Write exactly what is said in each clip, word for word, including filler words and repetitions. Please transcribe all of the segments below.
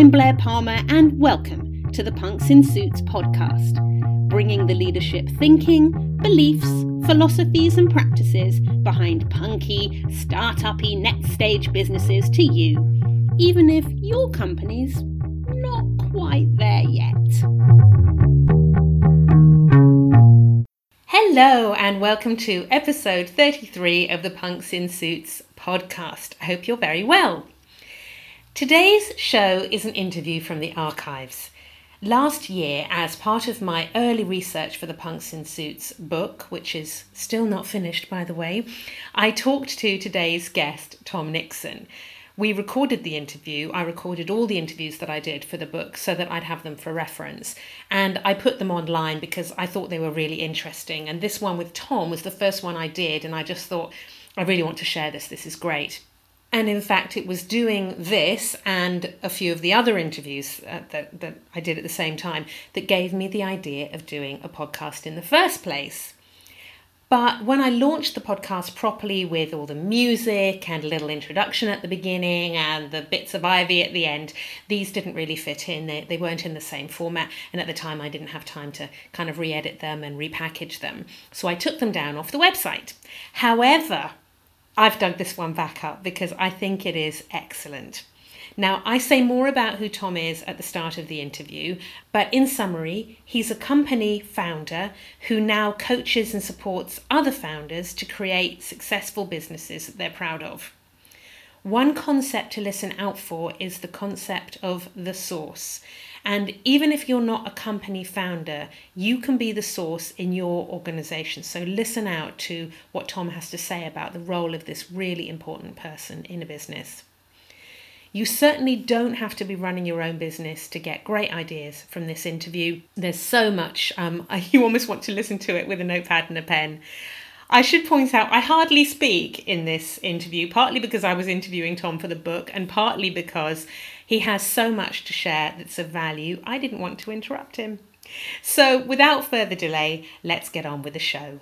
I'm Blair Palmer and welcome to the Punks in Suits podcast, bringing the leadership thinking, beliefs, philosophies and practices behind punky, start-uppy next stage businesses to you, even if your company's not quite there yet. Hello and welcome to episode thirty-three of the Punks in Suits podcast. I hope you're very well. Today's show is an interview from the archives. Last year, as part of my early research for the Punks in Suits book, which is still not finished by the way, I talked to today's guest, Tom Nixon. We recorded the interview. I recorded all the interviews that I did for the book so that I'd have them for reference. And I put them online because I thought they were really interesting. And this one with Tom was the first one I did. And I just thought, I really want to share this. This is great. And in fact, it was doing this and a few of the other interviews uh, that, that I did at the same time that gave me the idea of doing a podcast in the first place. But when I launched the podcast properly with all the music and a little introduction at the beginning and the bits of Ivy at the end, these didn't really fit in. They, they weren't in the same format. And at the time, I didn't have time to kind of re-edit them and repackage them. So I took them down off the website. However, I've dug this one back up because I think it is excellent. Now, I say more about who Tom is at the start of the interview, but in summary, he's a company founder who now coaches and supports other founders to create successful businesses that they're proud of. One concept to listen out for is the concept of the source. And even if you're not a company founder, you can be the source in your organization. So listen out to what Tom has to say about the role of this really important person in a business. You certainly don't have to be running your own business to get great ideas from this interview. There's so much, um, you almost want to listen to it with a notepad and a pen. I should point out, I hardly speak in this interview, partly because I was interviewing Tom for the book and partly because he has so much to share that's of value. I didn't want to interrupt him. So without further delay, let's get on with the show.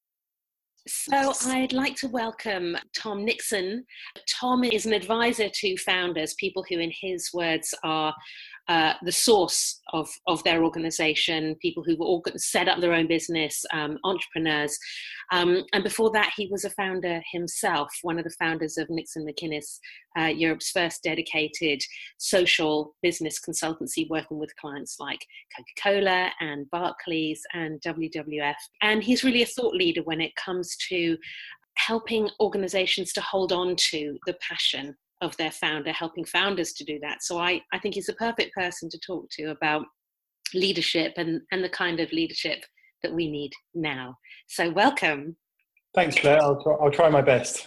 So I'd like to welcome Tom Nixon. Tom is an advisor to founders, people who, in his words, are uh, the source of, of their organization, people who've all set up their own business, um, entrepreneurs. Um, and before that, he was a founder himself, one of the founders of Nixon McInnes, uh, Europe's first dedicated social business consultancy, working with clients like Coca-Cola and Barclays and W W F. And he's really a thought leader when it comes to helping organizations to hold on to the passion of their founder, helping founders to do that. So I, I think he's a perfect person to talk to about leadership and, and the kind of leadership that we need now. So welcome. Thanks, Blair. I'll try, I'll try my best.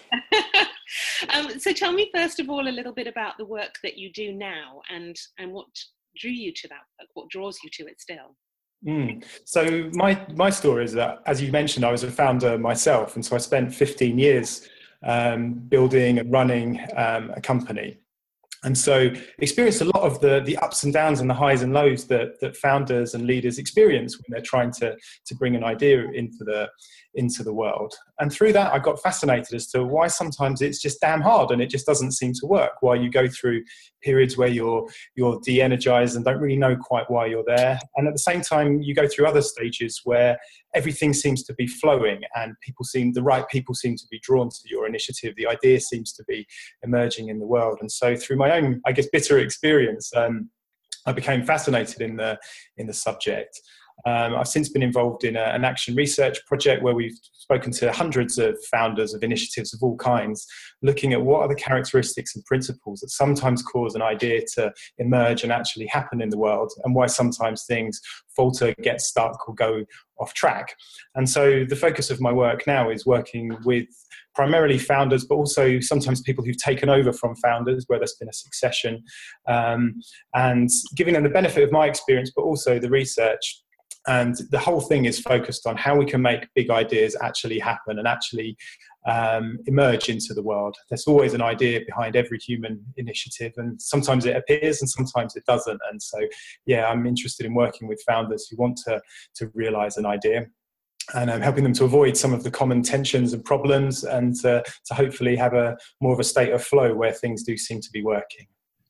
um, so tell me first of all a little bit about the work that you do now and, and what drew you to that work, what draws you to it still. Mm. So my my story is that, as you mentioned, I was a founder myself, and so I spent fifteen years um, building and running um, a company. And so experienced a lot of the, the ups and downs and the highs and lows that, that founders and leaders experience when they're trying to, to bring an idea into the, into the world. And through that, I got fascinated as to why sometimes it's just damn hard and it just doesn't seem to work. Why you go through periods where you're, you're de-energized and don't really know quite why you're there. And at the same time, you go through other stages where everything seems to be flowing and people seem, the right people seem to be drawn to your initiative. The idea seems to be emerging in the world. And so through my own, I guess, bitter experience, um, I became fascinated in the, in the subject. Um, I've since been involved in a, an action research project where we've spoken to hundreds of founders of initiatives of all kinds, looking at what are the characteristics and principles that sometimes cause an idea to emerge and actually happen in the world, and why sometimes things falter, get stuck, or go off track. And so the focus of my work now is working with primarily founders, but also sometimes people who've taken over from founders where there's been a succession, um, and giving them the benefit of my experience, but also the research. And the whole thing is focused on how we can make big ideas actually happen and actually um, emerge into the world. There's always an idea behind every human initiative, and sometimes it appears and sometimes it doesn't. And so, yeah, I'm interested in working with founders who want to, to realize an idea, and um, helping them to avoid some of the common tensions and problems, and uh, to hopefully have a more of a state of flow where things do seem to be working.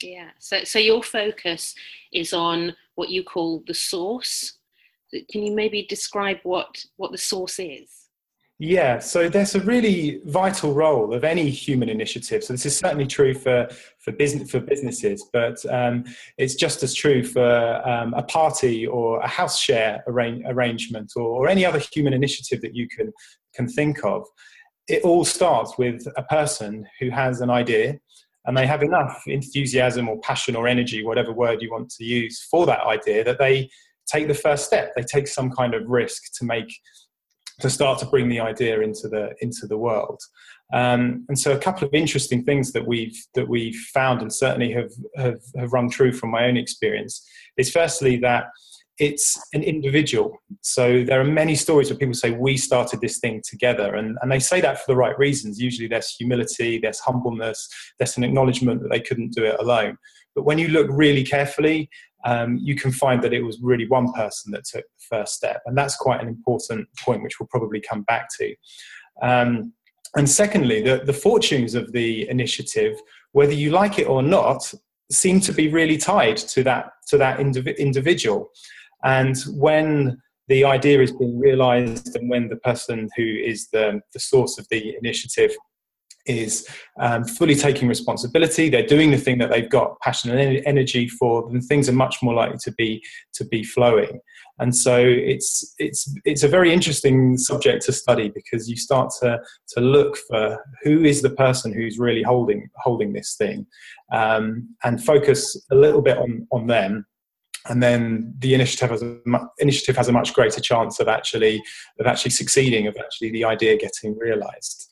Yeah. So, so your focus is on what you call the source. Can you maybe describe what, what the source is? Yeah, so there's a really vital role of any human initiative. So this is certainly true for for business for businesses, but um, it's just as true for um, a party or a house share arrange, arrangement or, or any other human initiative that you can can think of. It all starts with a person who has an idea, and they have enough enthusiasm or passion or energy, whatever word you want to use, for that idea, that they take the first step. They take some kind of risk to make to start to bring the idea into the into the world. Um, and so a couple of interesting things that we've that we've found, and certainly have, have have rung true from my own experience, is firstly that it's an individual. So there are many stories where people say, we started this thing together, and, and they say that for the right reasons. Usually there's humility, there's humbleness, there's an acknowledgement that they couldn't do it alone. But when you look really carefully, Um, you can find that it was really one person that took the first step. And that's quite an important point, which we'll probably come back to. Um, and secondly, the, the fortunes of the initiative, whether you like it or not, seem to be really tied to that, to that indiv- individual. And when the idea is being realized, and when the person who is the, the source of the initiative is um, fully taking responsibility, they're doing the thing that they've got passion and energy for, then things are much more likely to be to be flowing. And so it's it's it's a very interesting subject to study, because you start to to look for who is the person who's really holding holding this thing, um, and focus a little bit on on them. And then the initiative has a initiative has a much greater chance of actually of actually succeeding, of actually the idea getting realized.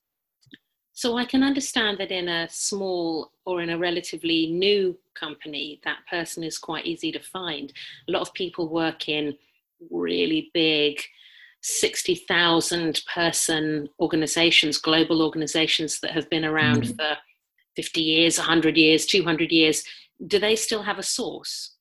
So I can understand that in a small or in a relatively new company, that person is quite easy to find. A lot of people work in really big sixty thousand person organizations, global organizations that have been around mm. for fifty years, one hundred years, two hundred years. Do they still have a source?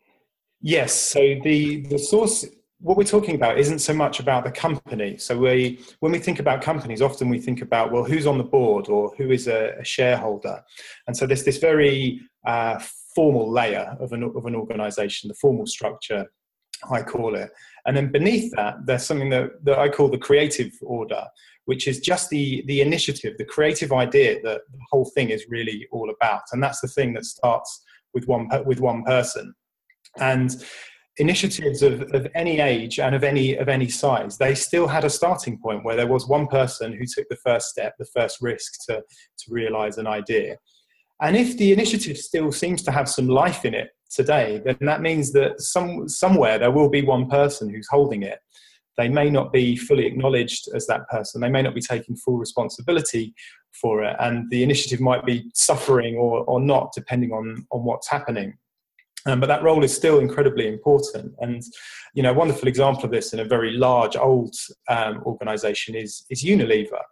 Yes. So the, the source, what we're talking about isn't so much about the company. So we, when we think about companies, often we think about, well, who's on the board or who is a, a shareholder. And so there's this very uh, formal layer of an, of an organization, the formal structure, I call it. And then beneath that, there's something that, that I call the creative order, which is just the, the initiative, the creative idea that the whole thing is really all about. And that's the thing that starts with one, with one person. And initiatives of, of any age and of any of any size, they still had a starting point where there was one person who took the first step, the first risk to, to realize an idea. And if the initiative still seems to have some life in it today, then that means that some somewhere there will be one person who's holding it. They may not be fully acknowledged as that person. They may not be taking full responsibility for it. And the initiative might be suffering or, or not, depending on, on what's happening. Um, but that role is still incredibly important. And, you know, a wonderful example of this in a very large, old um, organization is, is Unilever.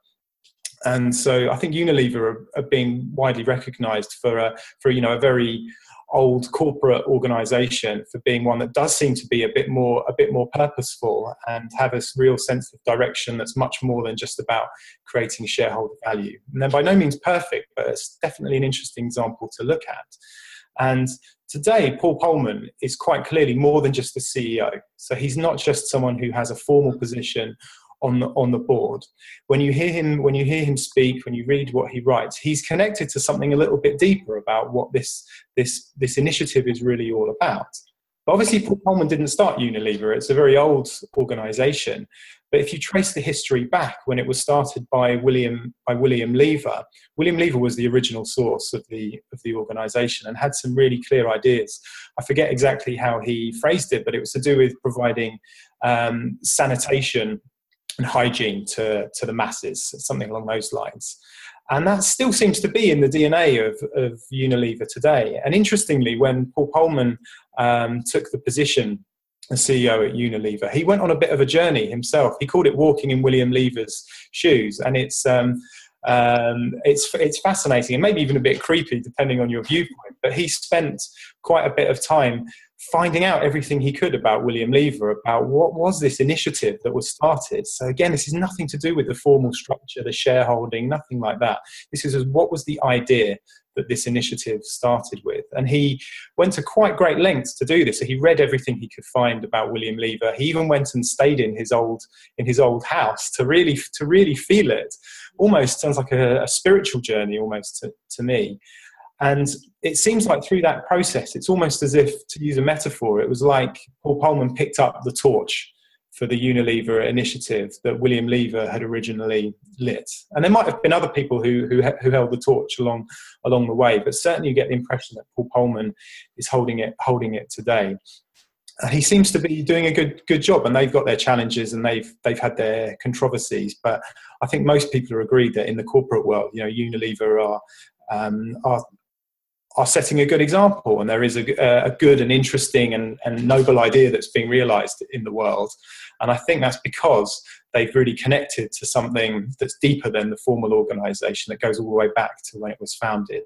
And so I think Unilever are, are being widely recognized for, a, for, you know, a very old corporate organization, for being one that does seem to be a bit more, a bit more purposeful and have a real sense of direction that's much more than just about creating shareholder value. And they're by no means perfect, but it's definitely an interesting example to look at. And today, Paul Polman is quite clearly more than just the C E O. So he's not just someone who has a formal position on the, on the board. When you hear him, when you hear him speak, when you read what he writes, he's connected to something a little bit deeper about what this this this initiative is really all about. But obviously, Paul Polman didn't start Unilever. It's a very old organization. But if you trace the history back, when it was started by William by William Lever, William Lever was the original source of the of the organization and had some really clear ideas. I forget exactly how he phrased it, but it was to do with providing um, sanitation and hygiene to, to the masses, something along those lines. And that still seems to be in the D N A of, of Unilever today. And interestingly, when Paul Polman um, took the position as C E O at Unilever, he went on a bit of a journey himself. He called it walking in William Lever's shoes. And it's um, um, it's it's fascinating and maybe even a bit creepy, depending on your viewpoint. But he spent quite a bit of time finding out everything he could about William Lever, about what was this initiative that was started. So again, this is nothing to do with the formal structure, the shareholding, nothing like that. This is what was the idea that this initiative started with. And he went to quite great lengths to do this. So he read everything he could find about William Lever. He even went and stayed in his old in his old house to really to really feel it. Almost sounds like a, a spiritual journey, almost to, to me. And it seems like through that process, it's almost as if, to use a metaphor, it was like Paul Polman picked up the torch for the Unilever initiative that William Lever had originally lit. And there might have been other people who, who, who held the torch along, along the way, but certainly you get the impression that Paul Polman is holding it, holding it today. And he seems to be doing a good, good job, and they've got their challenges and they've, they've had their controversies. But I think most people are agreed that in the corporate world, you know, Unilever are, um, are, are setting a good example, and there is a, a good and interesting and, and noble idea that's being realised in the world. And I think that's because they've really connected to something that's deeper than the formal organisation, that goes all the way back to when it was founded.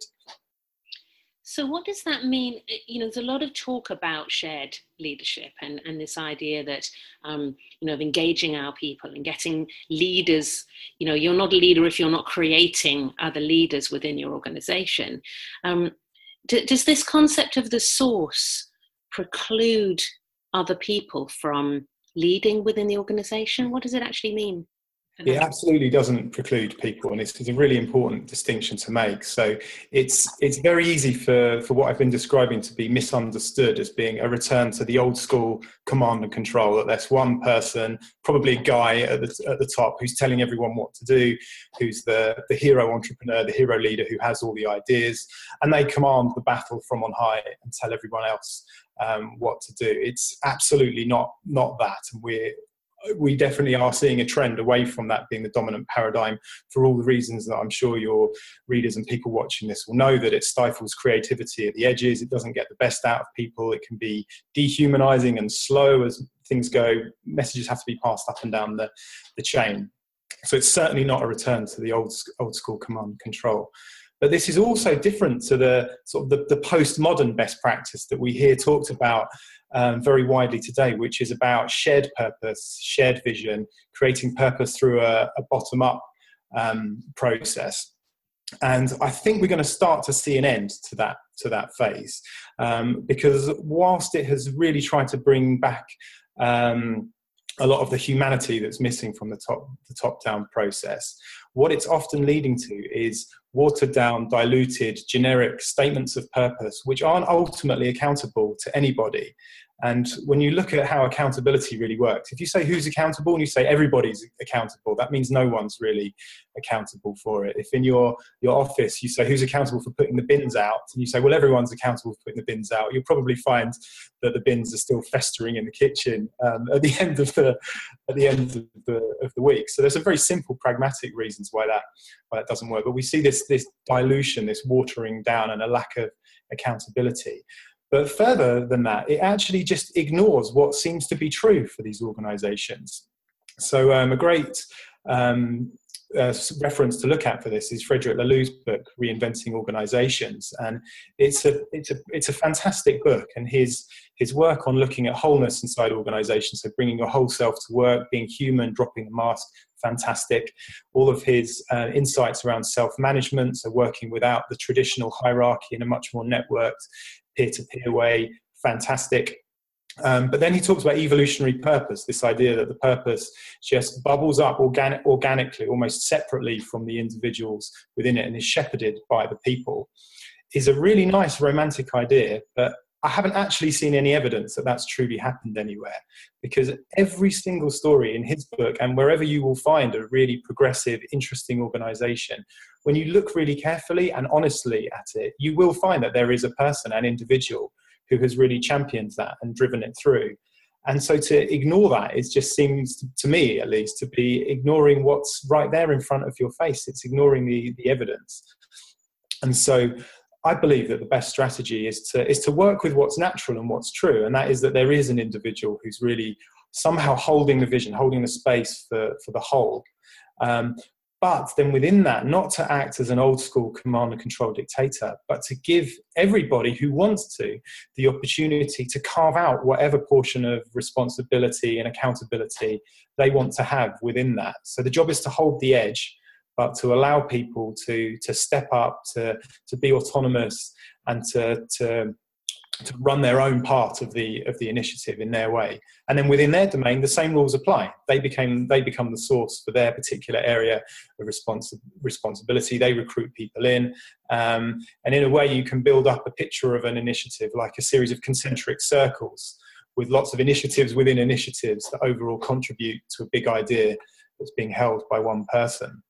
So what does that mean? You know, there's a lot of talk about shared leadership and, and this idea that, um, you know, of engaging our people and getting leaders. You know, you're not a leader if you're not creating other leaders within your organisation. Um, d- does this concept of the source preclude other people from leading within the organisation? What does it actually mean? It absolutely doesn't preclude people, and it's, it's a really important distinction to make. So it's it's very easy for, for what I've been describing to be misunderstood as being a return to the old school command and control, that there's one person, probably a guy at the, at the top, who's telling everyone what to do, who's the, the hero entrepreneur, the hero leader who has all the ideas, and they command the battle from on high and tell everyone else um, what to do. It's absolutely not, not that, and we're we definitely are seeing a trend away from that being the dominant paradigm, for all the reasons that I'm sure your readers and people watching this will know, that it stifles creativity at the edges. It doesn't get the best out of people. It can be dehumanizing and slow as things go. Messages have to be passed up and down the, the chain. So it's certainly not a return to the old, old school command and control. But this is also different to the sort of the, the postmodern best practice that we hear talked about um, very widely today, which is about shared purpose, shared vision, creating purpose through a, a bottom-up um, process. And I think we're going to start to see an end to that to that phase, um, because whilst it has really tried to bring back um, a lot of the humanity that's missing from the top the top-down process, what it's often leading to is watered down, diluted, generic statements of purpose, which aren't ultimately accountable to anybody. And when you look at how accountability really works, if you say who's accountable and you say everybody's accountable, that means no one's really accountable for it. If in your, your office you say who's accountable for putting the bins out, and you say, well, everyone's accountable for putting the bins out, you'll probably find that the bins are still festering in the kitchen um, at the end of the at the end of the of the week. So there's some very simple, pragmatic reasons why that why that doesn't work. But we see this this dilution, this watering down, and a lack of accountability. But further than that, it actually just ignores what seems to be true for these organizations. So um, a great um, uh, reference to look at for this is Frederick Laloux's book, Reinventing Organizations. And it's a, it's a, it's a fantastic book. And his, his work on looking at wholeness inside organizations, so bringing your whole self to work, being human, dropping the mask, fantastic. All of his uh, insights around self-management, so working without the traditional hierarchy in a much more networked, peer-to-peer way, fantastic. Um, but then he talks about evolutionary purpose, this idea that the purpose just bubbles up organic, organically, almost separately from the individuals within it, and is shepherded by the people, is a really nice romantic idea, but I haven't actually seen any evidence that that's truly happened anywhere, because every single story in his book, and wherever you will find a really progressive, interesting organization, when you look really carefully and honestly at it, you will find that there is a person, an individual, who has really championed that and driven it through. And so to ignore that, it just seems, to me at least, to be ignoring what's right there in front of your face. It's ignoring the, the evidence. And so I believe that the best strategy is to is to work with what's natural and what's true, and that is that there is an individual who's really somehow holding the vision, holding the space for, for the whole. Um, but then within that, not to act as an old school command and control dictator, but to give everybody who wants to the opportunity to carve out whatever portion of responsibility and accountability they want to have within that. So the job is to hold the edge, but to allow people to to step up, to to be autonomous, and to to to run their own part of the of the initiative in their way. And then within their domain, the same rules apply. They became they become the source for their particular area of respons- responsibility. They recruit people in, um, and in a way, you can build up a picture of an initiative like a series of concentric circles with lots of initiatives within initiatives that overall contribute to a big idea that's being held by one person.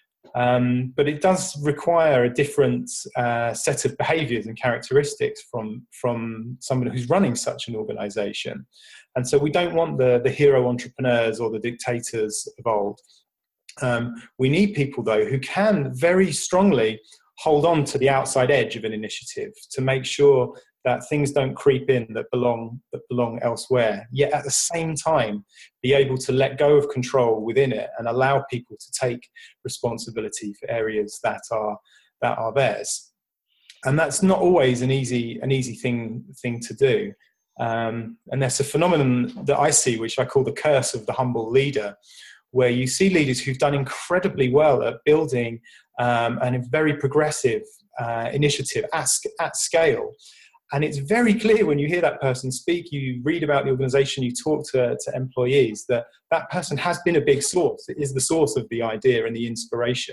Um, but it does require a different uh, set of behaviours and characteristics from, from somebody who's running such an organisation. And so we don't want the, the hero entrepreneurs or the dictators of old. Um, we need people, though, who can very strongly hold on to the outside edge of an initiative to make sure that things don't creep in that belong that belong elsewhere, yet at the same time be able to let go of control within it and allow people to take responsibility for areas that are that are theirs. And that's not always an easy an easy thing thing to do. Um, and there's a phenomenon that I see, which I call the curse of the humble leader, where you see leaders who've done incredibly well at building um, a very progressive uh, initiative at, at scale. And it's very clear when you hear that person speak, you read about the organization, you talk to, to employees, that that person has been a big source. It is the source of the idea and the inspiration.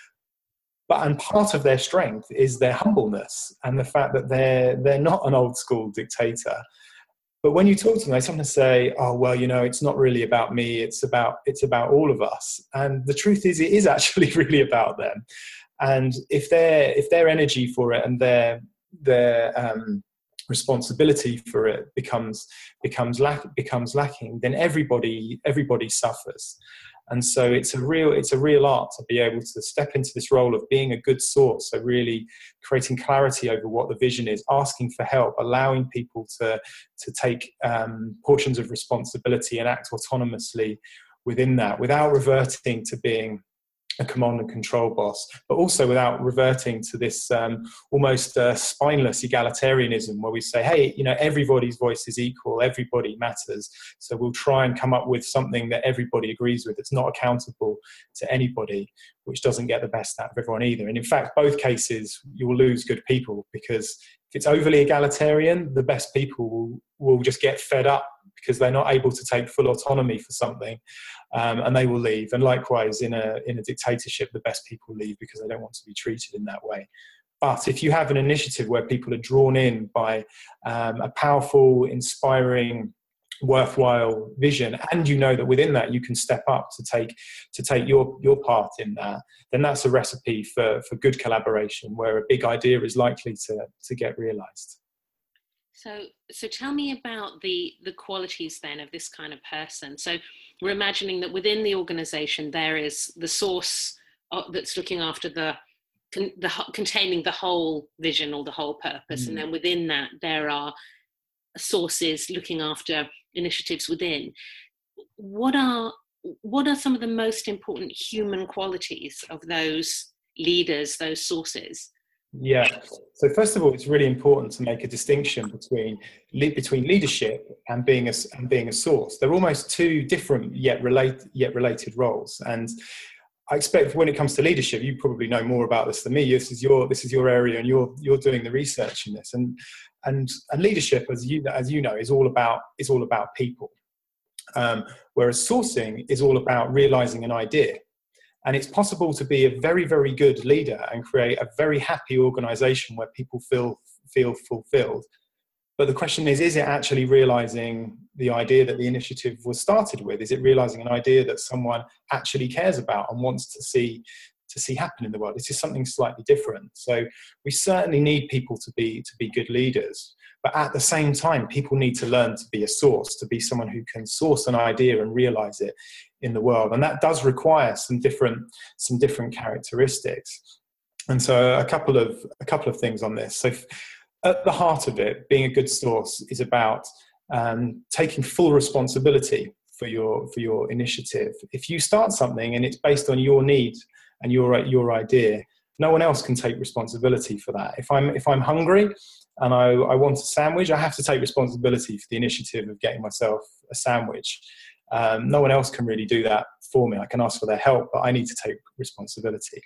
But and part of their strength is their humbleness and the fact that they're they're not an old school dictator. But when you talk to them, they sometimes say, oh, well, you know, it's not really about me. It's about it's about all of us. And the truth is, it is actually really about them. And if their if their energy for it and their their um, responsibility for it becomes becomes lack becomes lacking, then everybody everybody suffers. And so it's a real it's a real art to be able to step into this role of being a good source. So really creating clarity over what the vision is, asking for help, allowing people to to take um, portions of responsibility and act autonomously within that, without reverting to being a command and control boss, but also without reverting to this um, almost uh, spineless egalitarianism where we say, hey, you know, everybody's voice is equal, everybody matters. So we'll try and come up with something that everybody agrees with. It's not accountable to anybody, which doesn't get the best out of everyone either. And in fact, both cases, you will lose good people, because if it's overly egalitarian, the best people will, will just get fed up because they're not able to take full autonomy for something, um, and they will leave. And likewise, in a in a dictatorship, the best people leave because they don't want to be treated in that way. But if you have an initiative where people are drawn in by um, a powerful, inspiring, worthwhile vision, and you know that within that you can step up to take to take your your part in that, then that's a recipe for for good collaboration, where a big idea is likely to to get realized. So, so tell me about the the qualities then of this kind of person. So we're imagining that within the organization there is the source that's looking after the, the containing the whole vision or the whole purpose, mm. and then within that there are sources looking after initiatives within. What are what are some of the most important human qualities of those leaders, those sources? Yeah. So first of all, it's really important to make a distinction between between leadership and being a and being a source. They're almost two different yet relate yet related roles. And I expect when it comes to leadership, you probably know more about this than me. This is your this is your area, and you're you're doing the research in this. And and and leadership, as you as you know, is all about is all about people. Um, whereas sourcing is all about realizing an idea. And it's possible to be a very, very good leader and create a very happy organization where people feel feel fulfilled. But the question is, is it actually realizing the idea that the initiative was started with? Is it realizing an idea that someone actually cares about and wants to see to see happen in the world? This is something slightly different. So we certainly need people to be to be good leaders. But at the same time, people need to learn to be a source, to be someone who can source an idea and realize it in the world. And that does require some different, some different characteristics. And so a couple of, a couple of things on this. So at the heart of it, being a good source is about um, taking full responsibility for your, for your initiative. If you start something and it's based on your need and your, your idea, no one else can take responsibility for that. If I'm, if I'm hungry, and I, I want a sandwich, I have to take responsibility for the initiative of getting myself a sandwich. Um, no one else can really do that for me. I can ask for their help, but I need to take responsibility.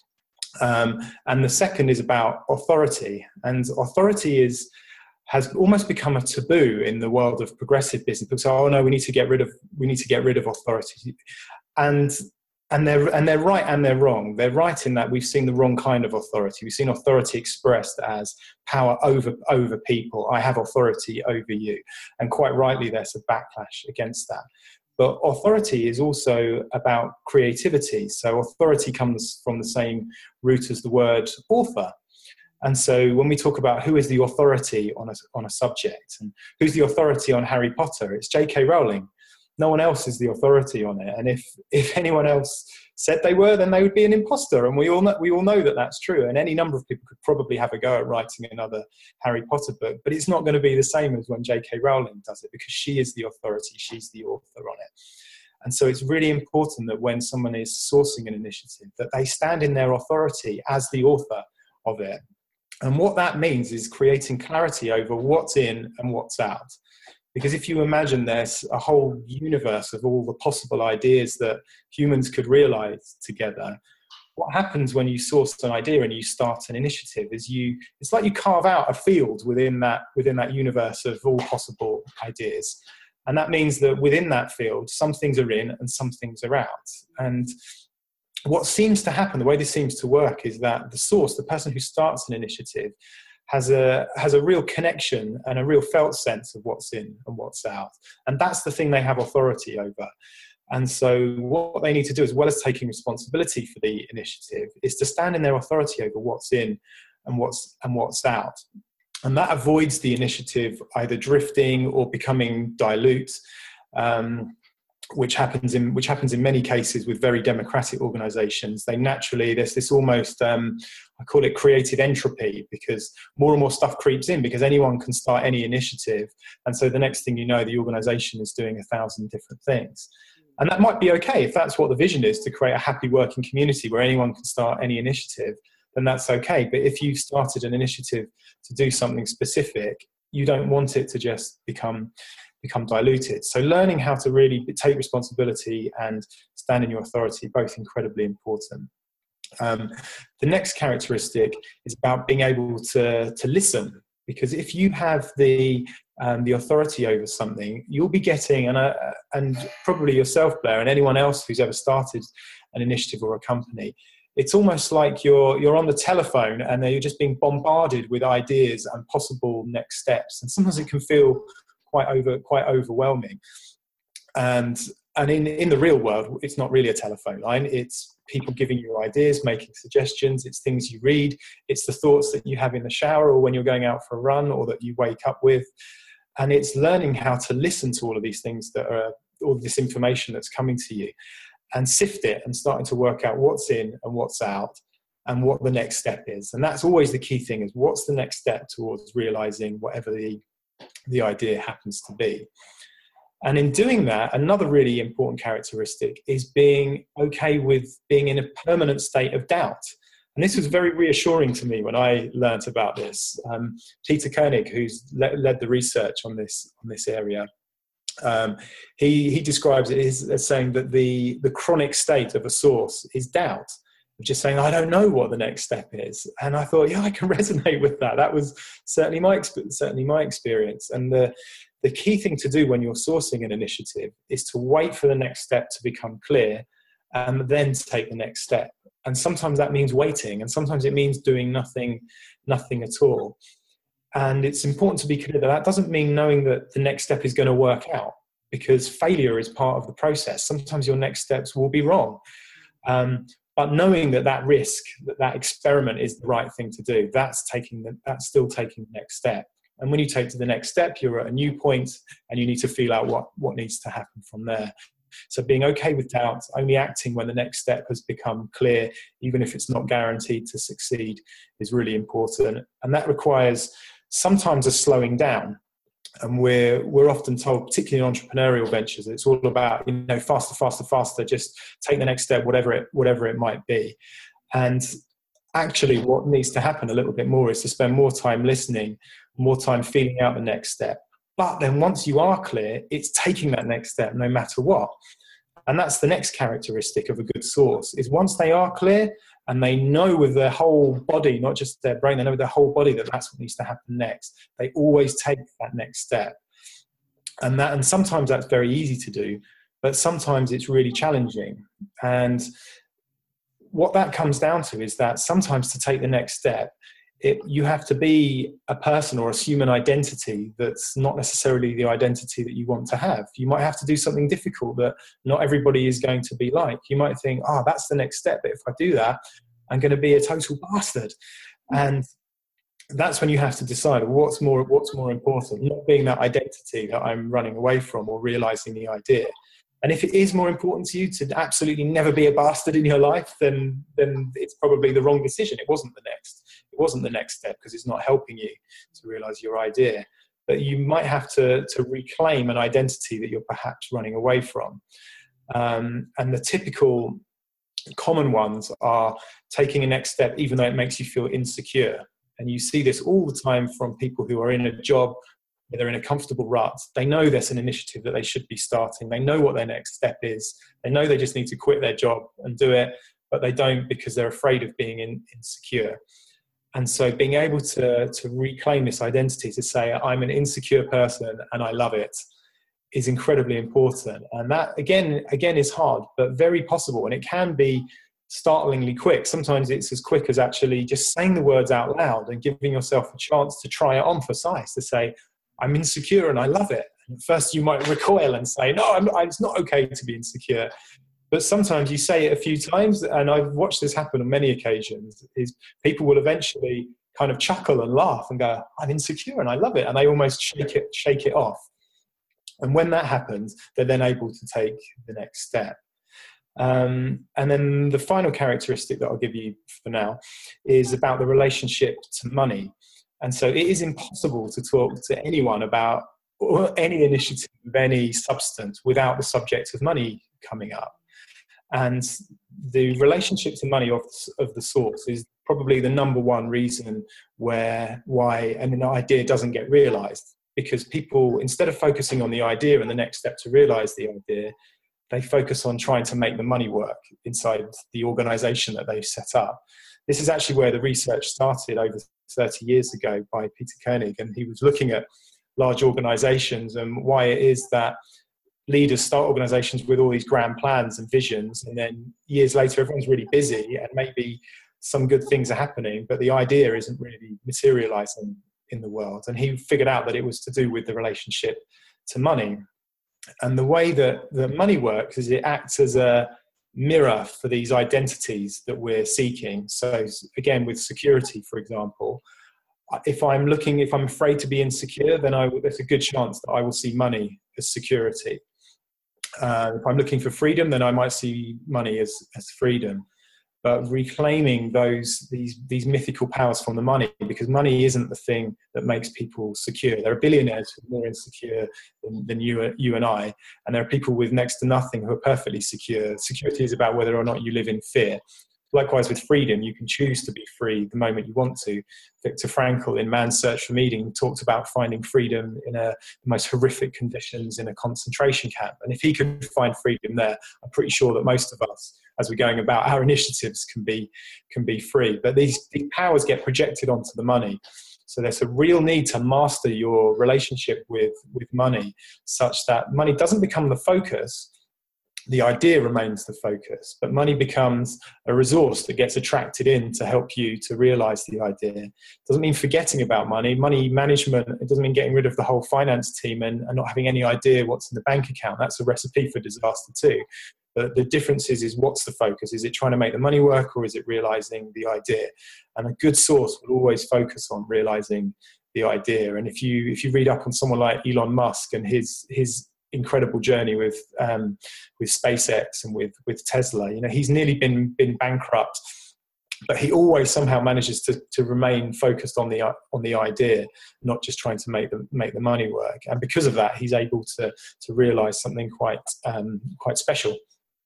Um, and the second is about authority. And authority is has almost become a taboo in the world of progressive business. People say, "Oh no, we need to get rid of we need to get rid of authority," and and they're and they're right and they're wrong. They're right in that we've seen the wrong kind of authority. We've seen authority expressed as power over over people. I have authority over you, and quite rightly, there's a backlash against that. But authority is also about creativity. So authority comes from the same root as the word author. And so when we talk about who is the authority on a, on a subject, and who's the authority on Harry Potter, it's J K Rowling. No one else is the authority on it. And if, if anyone else said they were, then they would be an imposter. And we all know, we all know that that's true. And any number of people could probably have a go at writing another Harry Potter book, but it's not going to be the same as when J K Rowling does it, because she is the authority, she's the author on it. And so it's really important that when someone is sourcing an initiative, that they stand in their authority as the author of it. And what that means is creating clarity over what's in and what's out. Because if you imagine there's a whole universe of all the possible ideas that humans could realize together, what happens when you source an idea and you start an initiative is you, it's like you carve out a field within that, within that universe of all possible ideas. And that means that within that field, some things are in and some things are out. And what seems to happen, the way this seems to work, is that the source, the person who starts an initiative, has a has a real connection and a real felt sense of what's in and what's out. And that's the thing they have authority over. And so what they need to do, as well as taking responsibility for the initiative, is to stand in their authority over what's in and what's and what's out. And that avoids the initiative either drifting or becoming dilute, um, which happens in which happens in many cases with very democratic organizations. They naturally, there's this almost, um, I call it creative entropy, because more and more stuff creeps in because anyone can start any initiative. And so the next thing you know, the organization is doing a thousand different things. And that might be okay if that's what the vision is, to create a happy working community where anyone can start any initiative, then that's okay. But if you've started an initiative to do something specific, you don't want it to just become become diluted. So learning how to really take responsibility and stand in your authority, both incredibly important. Um, the next characteristic is about being able to, to listen, because if you have the um, the authority over something, you'll be getting, and, uh, and probably yourself, Blair, and anyone else who's ever started an initiative or a company, it's almost like you're you're on the telephone and you're just being bombarded with ideas and possible next steps. And sometimes it can feel quite over quite overwhelming. And and in, in the real world, it's not really a telephone line. It's people giving you ideas, making suggestions. It's things you read. It's the thoughts that you have in the shower or when you're going out for a run or that you wake up with. And it's learning how to listen to all of these things that are, all of this information that's coming to you, and sift it and starting to work out what's in and what's out and what the next step is. And that's always the key thing, is what's the next step towards realizing whatever the, the idea happens to be. And in doing that, another really important characteristic is being okay with being in a permanent state of doubt. And this was very reassuring to me when I learnt about this. Um, Peter Koenig, who's le- led the research on this, on this area, um, he, he describes it as, as saying that the, the chronic state of a source is doubt. Just saying, I don't know what the next step is. And I thought, yeah, I can resonate with that. That was certainly my, certainly my experience. And the, the key thing to do when you're sourcing an initiative is to wait for the next step to become clear and then take the next step. And sometimes that means waiting, and sometimes it means doing nothing, nothing at all. And it's important to be clear that that doesn't mean knowing that the next step is going to work out, because failure is part of the process. Sometimes your next steps will be wrong. Um, But knowing that that risk, that that experiment is the right thing to do, that's taking the, that's still taking the next step. And when you take to the next step, you're at a new point and you need to feel out what, what needs to happen from there. So being okay with doubt, only acting when the next step has become clear, even if it's not guaranteed to succeed, is really important. And that requires sometimes a slowing down. And we're we're often told, particularly in entrepreneurial ventures, it's all about, you know, faster, faster, faster, just take the next step, whatever it whatever it might be. And actually what needs to happen a little bit more is to spend more time listening, more time feeling out the next step. But then once you are clear, it's taking that next step no matter what. And that's the next characteristic of a good source, is once they are clear and they know with their whole body, not just their brain, they know with their whole body that that's what needs to happen next, they always take that next step. And that, and sometimes that's very easy to do, but sometimes it's really challenging. And what that comes down to is that sometimes to take the next step, it, you have to be a person or a human identity that's not necessarily the identity that you want to have. You might have to do something difficult that not everybody is going to be like. You might think, oh, that's the next step, but if I do that, I'm going to be a total bastard. And that's when you have to decide what's more, what's more important, not being that identity that I'm running away from or realizing the idea. And if it is more important to you to absolutely never be a bastard in your life, then then it's probably the wrong decision. It wasn't the next. It wasn't the next step because it's not helping you to realize your idea. But you might have to, to reclaim an identity that you're perhaps running away from. Um, and the typical common ones are taking a next step even though it makes you feel insecure. And you see this all the time from people who are in a job, they're in a comfortable rut. They know there's an initiative that they should be starting. They know what their next step is. They know they just need to quit their job and do it, but they don't because they're afraid of being in, insecure. And so being able to, to reclaim this identity, to say, I'm an insecure person and I love it, is incredibly important. And that, again, again is hard, but very possible. And it can be startlingly quick. Sometimes it's as quick as actually just saying the words out loud and giving yourself a chance to try it on for size, to say, I'm insecure and I love it. And first you might recoil and say, no, I'm, it's not okay to be insecure. But sometimes you say it a few times, and I've watched this happen on many occasions, is people will eventually kind of chuckle and laugh and go, I'm insecure and I love it. And they almost shake it, shake it off. And when that happens, they're then able to take the next step. Um, and then the final characteristic that I'll give you for now is about the relationship to money. And so it is impossible to talk to anyone about any initiative of any substance without the subject of money coming up. And the relationship to money of, of the source is probably the number one reason where why an idea doesn't get realized. Because people, instead of focusing on the idea and the next step to realize the idea, they focus on trying to make the money work inside the organization that they've set up. This is actually where the research started over thirty years ago by Peter Koenig, and he was looking at large organizations and why it is that leaders start organizations with all these grand plans and visions, and then years later everyone's really busy and maybe some good things are happening, but the idea isn't really materializing in the world. And he figured out that it was to do with the relationship to money. And the way that the money works is it acts as a mirror for these identities that we're seeking. So again, with security, for example, if I'm looking, if I'm afraid to be insecure, then I, there's a good chance that I will see money as security. Uh, if I'm looking for freedom, then I might see money as, as freedom. But reclaiming those these these mythical powers from the money, because money isn't the thing that makes people secure. There are billionaires who are more insecure than, than you, you and I, and there are people with next to nothing who are perfectly secure. Security is about whether or not you live in fear. Likewise with freedom, you can choose to be free the moment you want to. Viktor Frankl in Man's Search for Meaning talked about finding freedom in a, the most horrific conditions in a concentration camp. And if he could find freedom there, I'm pretty sure that most of us, as we're going about our initiatives, can be, can be free. But these, these powers get projected onto the money. So there's a real need to master your relationship with, with money such that money doesn't become the focus. The idea remains the focus, but money becomes a resource that gets attracted in to help you to realize the idea. It doesn't mean forgetting about money. Money management, it doesn't mean getting rid of the whole finance team and, and not having any idea what's in the bank account. That's a recipe for disaster too. But the difference is, is what's the focus? Is it trying to make the money work, or is it realizing the idea? And a good source will always focus on realizing the idea. And if you, if you read up on someone like Elon Musk and his, his, incredible journey with um, with SpaceX and with with Tesla, you know, he's nearly been been bankrupt, but he always somehow manages to to remain focused on the on the idea, not just trying to make the make the money work. And because of that, he's able to to realize something quite um, quite special.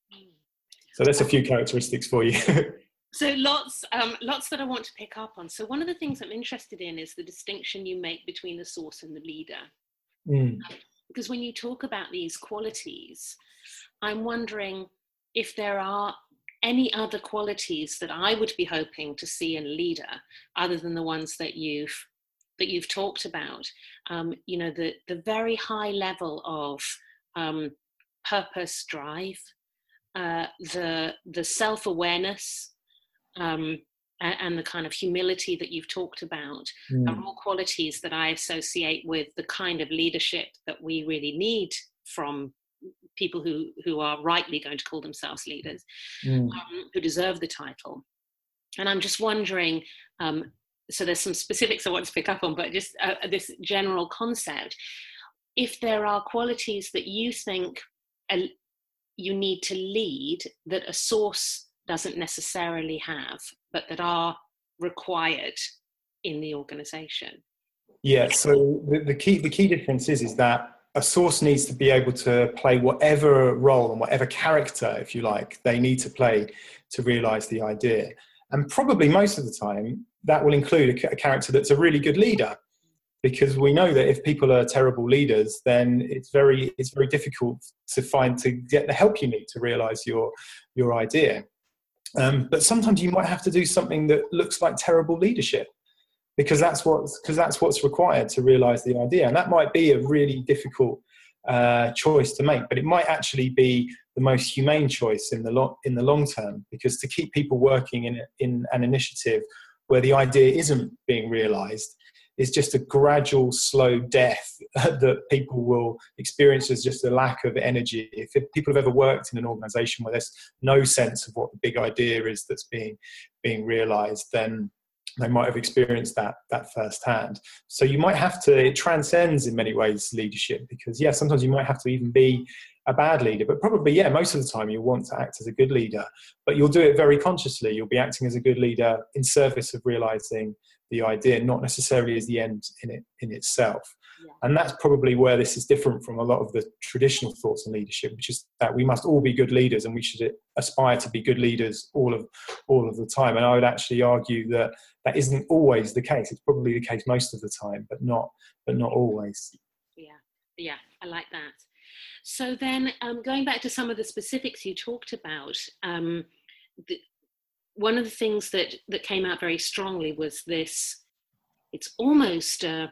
So that's a few characteristics for you. So lots, um, lots that I want to pick up on. So one of the things I'm interested in is the distinction you make between the source and the leader. Mm. Because when you talk about these qualities, I'm wondering if there are any other qualities that I would be hoping to see in a leader, other than the ones that you've that you've talked about. Um, you know, the the very high level of um, purpose, drive, uh, the the self-awareness, um, and, and the kind of humility that you've talked about mm. are all qualities that I associate with the kind of leadership that we really need from people who, who are rightly going to call themselves leaders, mm. um, who deserve the title. And I'm just wondering, um, so there's some specifics I want to pick up on, but just uh, this general concept, if there are qualities that you think a, you need to lead that a source doesn't necessarily have, but that are required in the organization. Yeah, so the, the key the key difference is, is that a source needs to be able to play whatever role and whatever character, if you like, they need to play to realize the idea. And probably most of the time, that will include a, a character that's a really good leader, because we know that if people are terrible leaders, then it's very it's very difficult to find to get the help you need to realize your your idea. Um, but sometimes you might have to do something that looks like terrible leadership, because that's what's because that's what's required to realize the idea. And that might be a really difficult uh, choice to make, but it might actually be the most humane choice in the long in the long term, because to keep people working in in an initiative where the idea isn't being realized is just a gradual, slow death that people will experience as just a lack of energy. If people have ever worked in an organization where there's no sense of what the big idea is that's being being realized, then they might have experienced that that firsthand. So you might have to, it transcends in many ways leadership, because yeah, sometimes you might have to even be a bad leader, but probably, yeah, most of the time you want to act as a good leader, but you'll do it very consciously. You'll be acting as a good leader in service of realizing the idea, not necessarily as the end in it in itself. Yeah. And that's probably where this is different from a lot of the traditional thoughts on leadership, which is that we must all be good leaders and we should aspire to be good leaders all of all of the time. And I would actually argue that that isn't always the case. It's probably the case most of the time, but not but not always. Yeah, yeah, I like that. So then, um, going back to some of the specifics you talked about, um, the, one of the things that, that came out very strongly was this, it's almost a,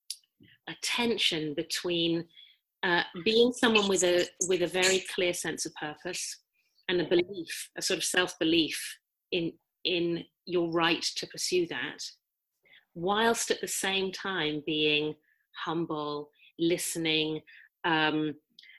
a tension between uh, being someone with a, with a very clear sense of purpose and a belief, a sort of self-belief in, in your right to pursue that, whilst at the same time being humble, listening, um,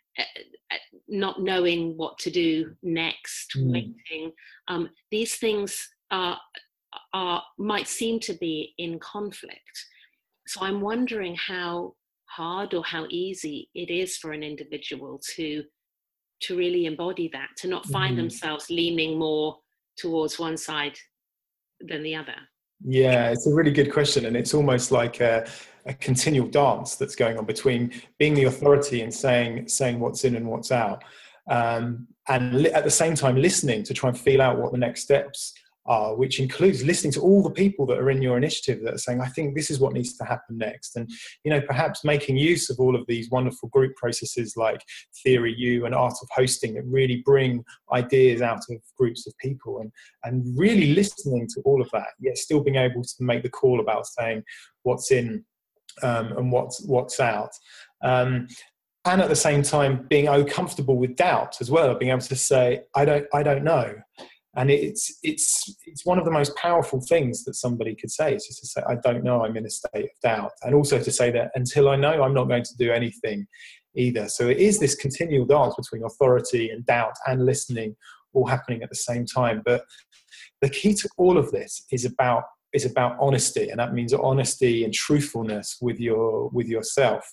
not knowing what to do next, mm. waiting. Um, these things are, are might seem to be in conflict. So I'm wondering how hard or how easy it is for an individual to to really embody that, to not find mm. themselves leaning more towards one side than the other. Yeah, it's a really good question, and it's almost like a, a continual dance that's going on between being the authority and saying saying what's in and what's out, um, and li- at the same time listening to try and feel out what the next steps are, which includes listening to all the people that are in your initiative that are saying, I think this is what needs to happen next. And, you know, perhaps making use of all of these wonderful group processes like Theory U and Art of Hosting that really bring ideas out of groups of people, and, and really listening to all of that, yet still being able to make the call about saying what's in um, and what's, what's out. Um, and at the same time, being oh, comfortable with doubt as well, being able to say, I don't, I don't know. And it's it's it's one of the most powerful things that somebody could say, is just to say, I don't know, I'm in a state of doubt. And also to say that until I know, I'm not going to do anything either. So it is this continual dance between authority and doubt and listening all happening at the same time. But the key to all of this is about is about honesty, and that means honesty and truthfulness with your with yourself.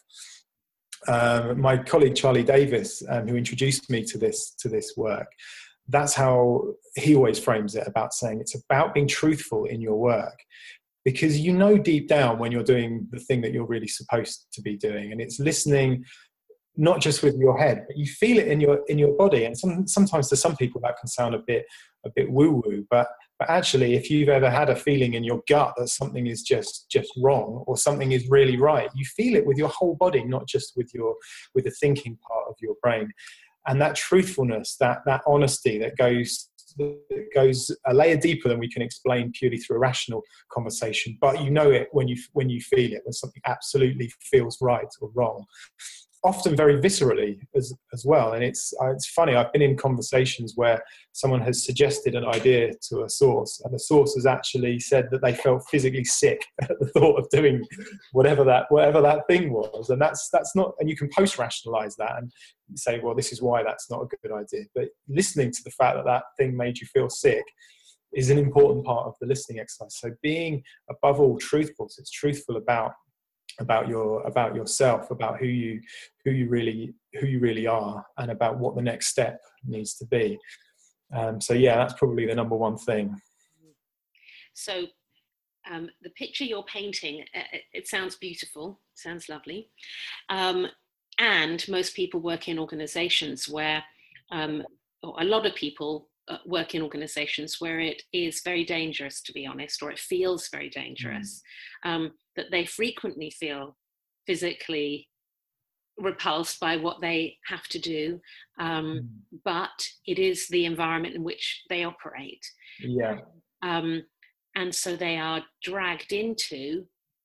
Um, my colleague Charlie Davis, um, who introduced me to this to this work, that's how he always frames it, about saying it's about being truthful in your work, because you know deep down when you're doing the thing that you're really supposed to be doing, and it's listening not just with your head, but you feel it in your in your body. And some, sometimes to some people that can sound a bit a bit woo-woo, but but actually, if you've ever had a feeling in your gut that something is just just wrong or something is really right, you feel it with your whole body, not just with your with the thinking part of your brain. And that truthfulness, that that honesty that goes that goes a layer deeper than we can explain purely through a rational conversation. But you know it when you when you feel it, when something absolutely feels right or wrong. Often very viscerally as as well. And it's uh, it's funny, I've been in conversations where someone has suggested an idea to a source, and the source has actually said that they felt physically sick at the thought of doing whatever that whatever that thing was. And that's that's not, and you can post rationalize that and say, well, this is why that's not a good idea. But listening to the fact that that thing made you feel sick is an important part of the listening exercise. So being above all truthful, so it's truthful about about your about yourself, about who you who you really who you really are, and about what the next step needs to be. Um, so yeah, that's probably the number one thing. So um, the picture you're painting, it, it sounds beautiful, sounds lovely, um, and most people work in organisations where, um, or a lot of people uh, work in organisations where it is very dangerous, to be honest, or it feels very dangerous. Mm. Um, that they frequently feel physically repulsed by what they have to do, um, mm. but it is the environment in which they operate. Yeah. Um, and so they are dragged into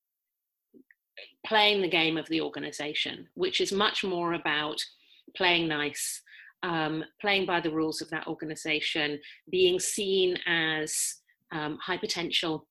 playing the game of the organisation, which is much more about playing nice, um, playing by the rules of that organisation, being seen as um, high potential,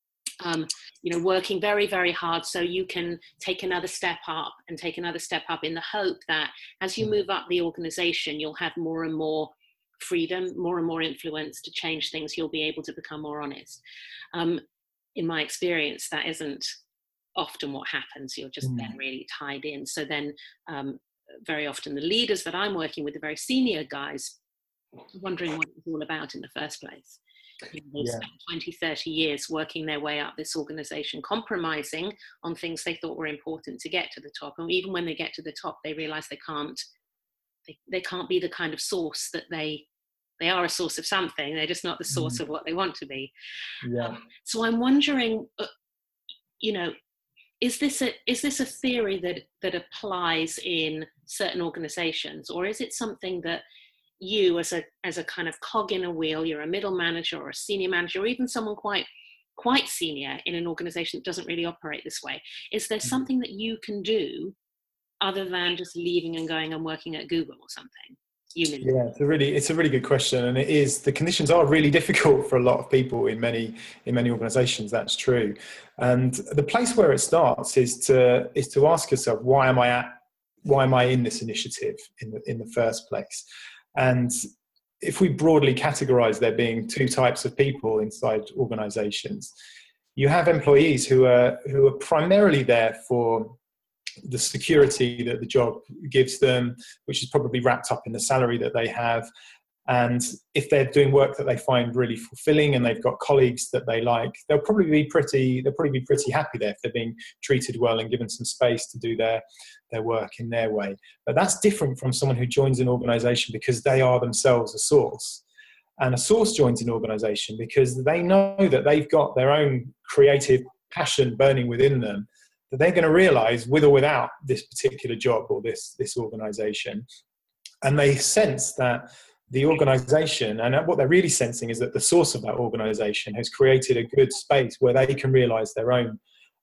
Um, you know, working very, very hard so you can take another step up and take another step up in the hope that as you move up the organization, you'll have more and more freedom, more and more influence to change things. You'll be able to become more honest. Um, in my experience, that isn't often what happens. You're just mm. then really tied in. So then um, very often the leaders that I'm working with, the very senior guys, wondering what it was all about in the first place. You know, they've yeah. spent twenty, thirty years working their way up this organization, compromising on things they thought were important to get to the top. And even when they get to the top, they realize they can't, they, they can't be the kind of source that they, they are a source of something. They're just not the source mm. of what they want to be. Yeah. Um, so I'm wondering, uh, you know, is this a, is this a theory that, that applies in certain organizations, or is it something that you as a as a kind of cog in a wheel, you're a middle manager or a senior manager, or even someone quite quite senior in an organization that doesn't really operate this way? Is there something that you can do other than just leaving and going and working at Google or something? You mean? Yeah, it's a really it's a really good question, and it is, the conditions are really difficult for a lot of people in many in many organizations. That's true, and the place where it starts is to is to ask yourself, why am I at why am I in this initiative in the in the first place? And if we broadly categorize there being two types of people inside organizations, you have employees who are who are primarily there for the security that the job gives them, which is probably wrapped up in the salary that they have. And if they're doing work that they find really fulfilling and they've got colleagues that they like, they'll probably be pretty they'll probably be pretty happy there if they're being treated well and given some space to do their their work in their way. But that's different from someone who joins an organization because they are themselves a source. And a source joins an organization because they know that they've got their own creative passion burning within them, that they're going to realize with or without this particular job or this this organization. And they sense that the organization, and what they're really sensing is that the source of that organization has created a good space where they can realize their own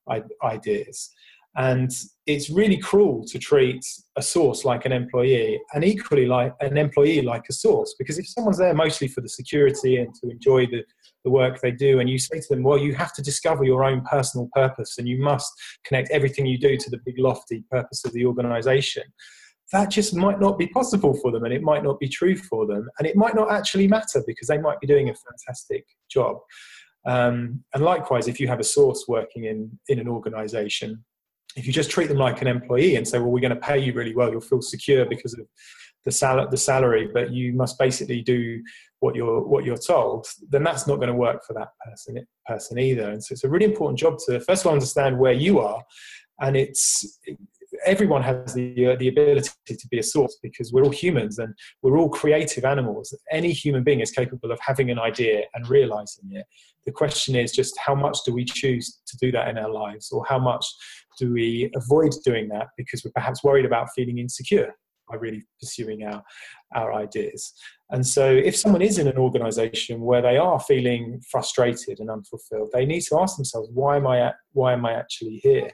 ideas. And it's really cruel to treat a source like an employee, and equally like an employee like a source, because if someone's there mostly for the security and to enjoy the, the work they do, and you say to them, well, you have to discover your own personal purpose and you must connect everything you do to the big lofty purpose of the organization, that just might not be possible for them, and it might not be true for them, and it might not actually matter because they might be doing a fantastic job. Um, and likewise, if you have a source working in, in an organization, if you just treat them like an employee and say, well, we're going to pay you really well, you'll feel secure because of the, sal- the salary, but you must basically do what you're what you're told, then that's not going to work for that person, person either. And so it's a really important job to, first of all, understand where you are. And it's... It, everyone has the uh, the ability to be a source because we're all humans and we're all creative animals. Any human being is capable of having an idea and realizing it. The question is just how much do we choose to do that in our lives, or how much do we avoid doing that because we're perhaps worried about feeling insecure by really pursuing our, our ideas. And so if someone is in an organization where they are feeling frustrated and unfulfilled, they need to ask themselves, why am I, why am I actually here?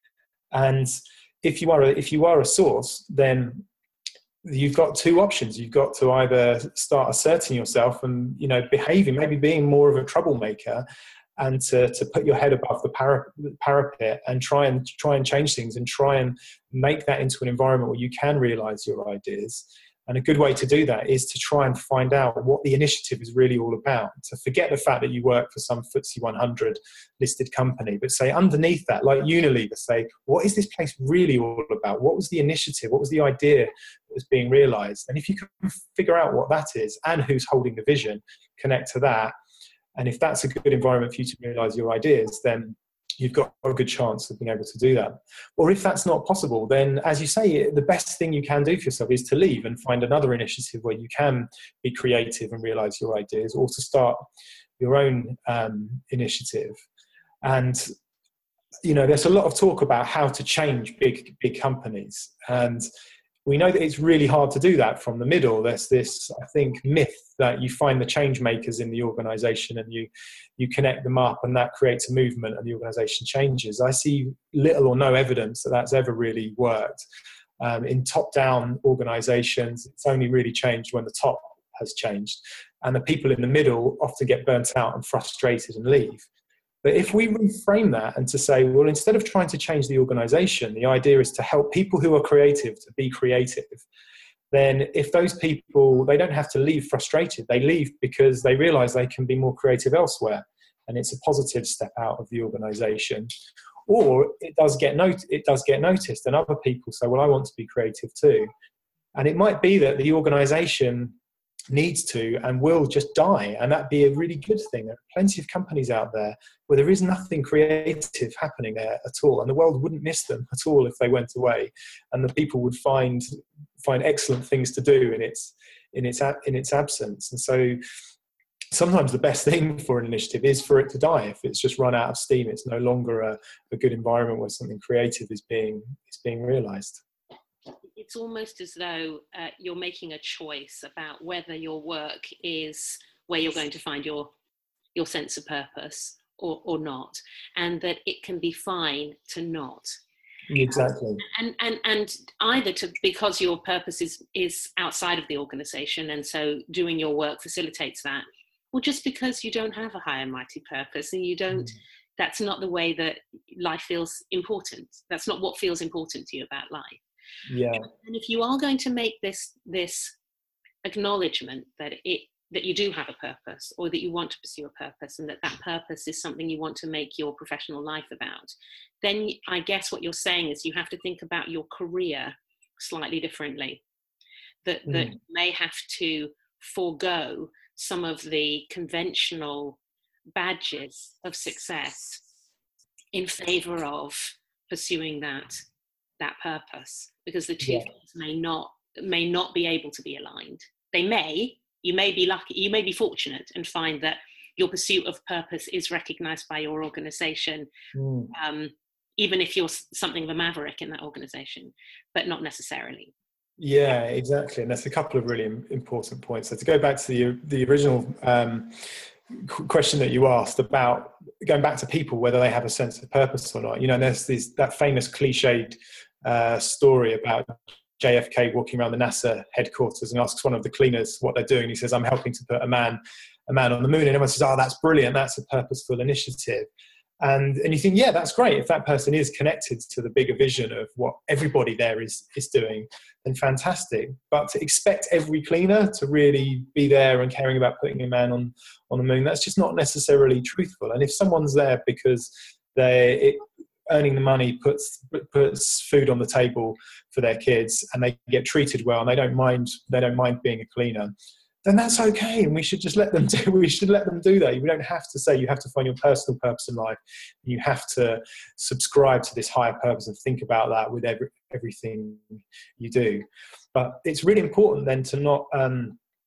And if you are a, if you are a source, then you've got two options. You've got to either start asserting yourself and, you know, behaving, maybe being more of a troublemaker, and to, to put your head above the para, parapet and try and try and change things and try and make that into an environment where you can realize your ideas. And a good way to do that is to try and find out what the initiative is really all about. To forget the fact that you work for some F T S E one hundred listed company, but say underneath that, like Unilever, say, what is this place really all about? What was the initiative? What was the idea that was being realized? And if you can figure out what that is and who's holding the vision, connect to that. And if that's a good environment for you to realize your ideas, then you've got a good chance of being able to do that. Or if that's not possible, then, as you say, the best thing you can do for yourself is to leave and find another initiative where you can be creative and realize your ideas, or to start your own um, initiative. And, you know, there's a lot of talk about how to change big, big companies. And we know that it's really hard to do that from the middle. There's this, I think, myth that you find the change makers in the organization and you, you connect them up and that creates a movement and the organization changes. I see little or no evidence that that's ever really worked. Um, in top-down organizations, it's only really changed when the top has changed. And the people in the middle often get burnt out and frustrated and leave. But if we reframe that and to say, well, instead of trying to change the organization, the idea is to help people who are creative to be creative, then if those people, they don't have to leave frustrated, they leave because they realize they can be more creative elsewhere. And it's a positive step out of the organization. Or it does get not- it does get noticed and other people say, well, I want to be creative too. And it might be that the organization needs to and will just die, and that'd be a really good thing. There are plenty of companies out there where there is nothing creative happening there at all, and the world wouldn't miss them at all if they went away, and the people would find find excellent things to do in its in its in its absence. And so sometimes the best thing for an initiative is for it to die. If it's just run out of steam, it's no longer a, a good environment where something creative is being is being realized. It's almost as though uh, you're making a choice about whether your work is where you're going to find your your sense of purpose or, or not, and that it can be fine to not. Exactly. And and and either to because your purpose is is outside of the organization, and so doing your work facilitates that, or just because you don't have a high and mighty purpose and you don't. Mm. That's not the way that life feels important. That's not what feels important to you about life. Yeah. And if you are going to make this this acknowledgement that it that you do have a purpose, or that you want to pursue a purpose, and that that purpose is something you want to make your professional life about, then I guess what you're saying is you have to think about your career slightly differently. That mm. that you may have to forego some of the conventional badges of success in favor of pursuing that that purpose, because the two yeah. things may not may not be able to be aligned. They may, you may be lucky, you may be fortunate and find that your pursuit of purpose is recognized by your organization, mm. um, even if you're something of a maverick in that organization, but not necessarily. Yeah, exactly. And that's a couple of really important points. So to go back to the the original um, question that you asked about going back to people, whether they have a sense of purpose or not, you know, there's this, that famous cliched uh, story about J F K walking around the NASA headquarters and asks one of the cleaners what they're doing. He says, I'm helping to put a man, a man on the moon. And everyone says, oh, that's brilliant. That's a purposeful initiative. And, and you think, yeah, that's great. If that person is connected to the bigger vision of what everybody there is, is doing, then fantastic. But to expect every cleaner to really be there and caring about putting a man on, on the moon, that's just not necessarily truthful. And if someone's there because they it, earning the money puts puts food on the table for their kids and they get treated well and they don't mind they don't mind being a cleaner, then that's okay, and we should just let them do. We should let them do that. We don't have to say you have to find your personal purpose in life. You have to subscribe to this higher purpose and think about that with every everything you do. But it's really important then to not um,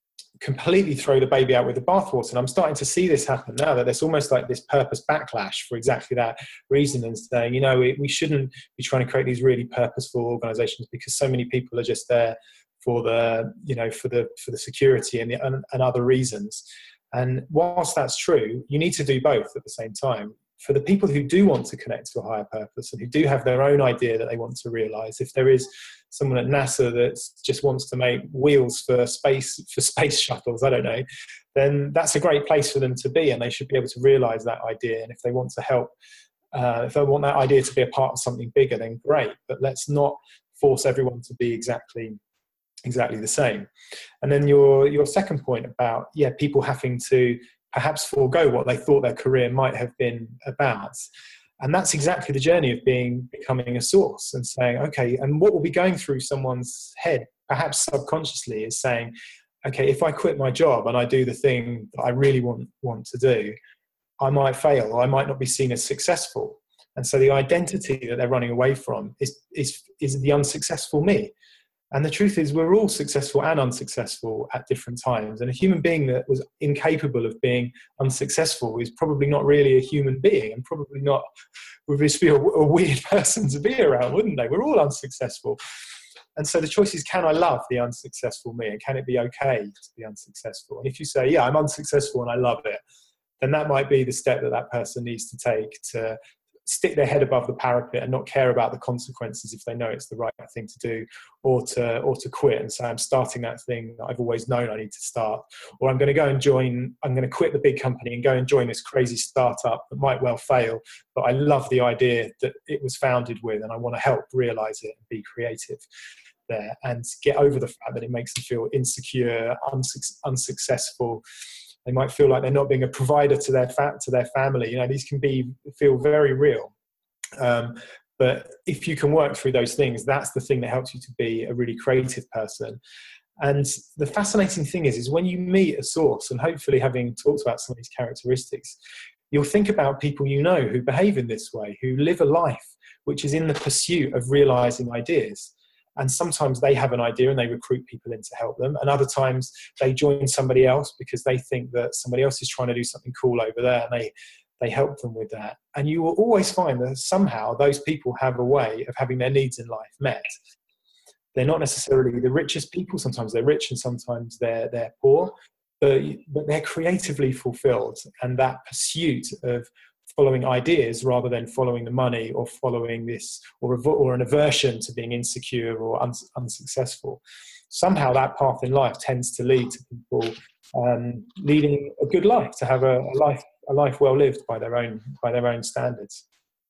completely throw the baby out with the bathwater. And I'm starting to see this happen now, that there's almost like this purpose backlash for exactly that reason, and saying, you know, we, we shouldn't be trying to create these really purposeful organizations because so many people are just there for the, you know, for the, for the security and, the, and, and other reasons. And whilst that's true, you need to do both at the same time. For the people who do want to connect to a higher purpose and who do have their own idea that they want to realize, if there is someone at NASA that just wants to make wheels for space for space shuttles, I don't know, then that's a great place for them to be, and they should be able to realize that idea. And if they want to help, uh, if they want that idea to be a part of something bigger, then great. But let's not force everyone to be exactly exactly the same. And then your your second point about, yeah, people having to perhaps forego what they thought their career might have been about. And that's exactly the journey of being becoming a source, and saying, okay, and what will be going through someone's head, perhaps subconsciously, is saying, okay, if I quit my job and I do the thing that I really want, want to do, I might fail, or I might not be seen as successful. And so the identity that they're running away from is, is, is the unsuccessful me. And the truth is, we're all successful and unsuccessful at different times. And a human being that was incapable of being unsuccessful is probably not really a human being, and probably not, would just be a, a weird person to be around, wouldn't they? We're all unsuccessful. And so the choice is, can I love the unsuccessful me? And can it be okay to be unsuccessful? And if you say, yeah, I'm unsuccessful and I love it, then that might be the step that that person needs to take to stick their head above the parapet and not care about the consequences if they know it's the right thing to do, or to or to quit and say, I'm starting that thing that I've always known I need to start, or I'm going to go and join, I'm going to quit the big company and go and join this crazy startup that might well fail, but I love the idea that it was founded with, and I want to help realize it and be creative there, and get over the fact that it makes them feel insecure, unsuc- unsuccessful. They might feel like they're not being a provider to their fa- to their family. You know, these can be feel very real. Um, but if you can work through those things, that's the thing that helps you to be a really creative person. And the fascinating thing is, is when you meet a source, and hopefully having talked about some of these characteristics, you'll think about people you know who behave in this way, who live a life which is in the pursuit of realizing ideas. And sometimes they have an idea and they recruit people in to help them. And other times they join somebody else because they think that somebody else is trying to do something cool over there, and they, they help them with that. And you will always find that somehow those people have a way of having their needs in life met. They're not necessarily the richest people. Sometimes they're rich and sometimes they're, they're poor, but, but they're creatively fulfilled. And that pursuit of following ideas rather than following the money, or following this, or, or an aversion to being insecure or un, unsuccessful. Somehow that path in life tends to lead to people um, leading a good life, to have a, a life a life well lived by their own by their own standards.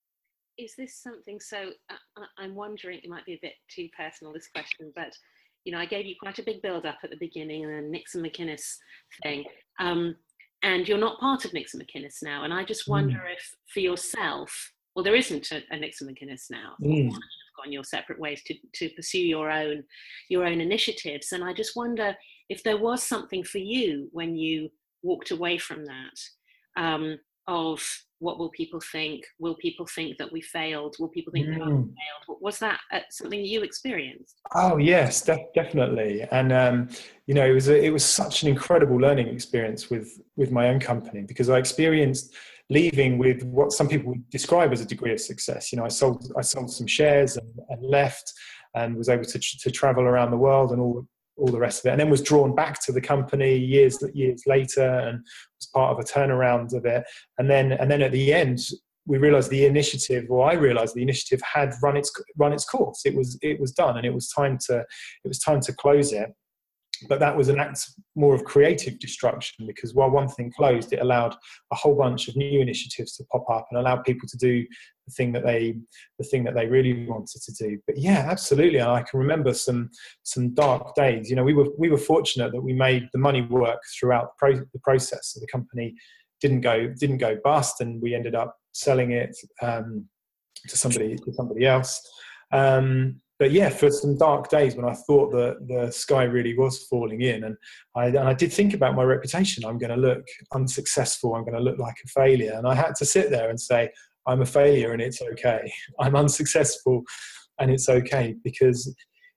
Is this something? So uh, I'm wondering. It might be a bit too personal, this question, but you know, I gave you quite a big build up at the beginning, and then Nixon McInnes thing. Um, And you're not part of Nixon McInnes now. And I just wonder mm. if for yourself, well, there isn't a, a Nixon McInnes now. Mm. You've gone your separate ways to, to pursue your own, your own initiatives. And I just wonder if there was something for you when you walked away from that, um, of what will people think? Will people think that we failed? Will people think mm. that we failed? Was that uh, something you experienced? Oh yes, de- definitely. And um, you know, it was a, it was such an incredible learning experience with with my own company, because I experienced leaving with what some people would describe as a degree of success. You know, I sold I sold some shares and, and left, and was able to to travel around the world and all all the rest of it, and then was drawn back to the company years years later, and was part of a turnaround of it. And then and then at the end, we realized the initiative, or I realized the initiative had run its run its course. It was it was done, and it was time to it was time to close it. But that was an act more of creative destruction, because while one thing closed, it allowed a whole bunch of new initiatives to pop up and allowed people to do the thing that they the thing that they really wanted to do. But yeah, absolutely. And I can remember some some dark days. You know, we were we were fortunate that we made the money work throughout the, pro- the process. So the company didn't go didn't go bust, and we ended up selling it um, to somebody to somebody else. Um, But yeah, for some dark days when I thought that the sky really was falling in, and I, and I did think about my reputation. I'm going to look unsuccessful. I'm going to look like a failure. And I had to sit there and say, I'm a failure and it's okay. I'm unsuccessful and it's okay. Because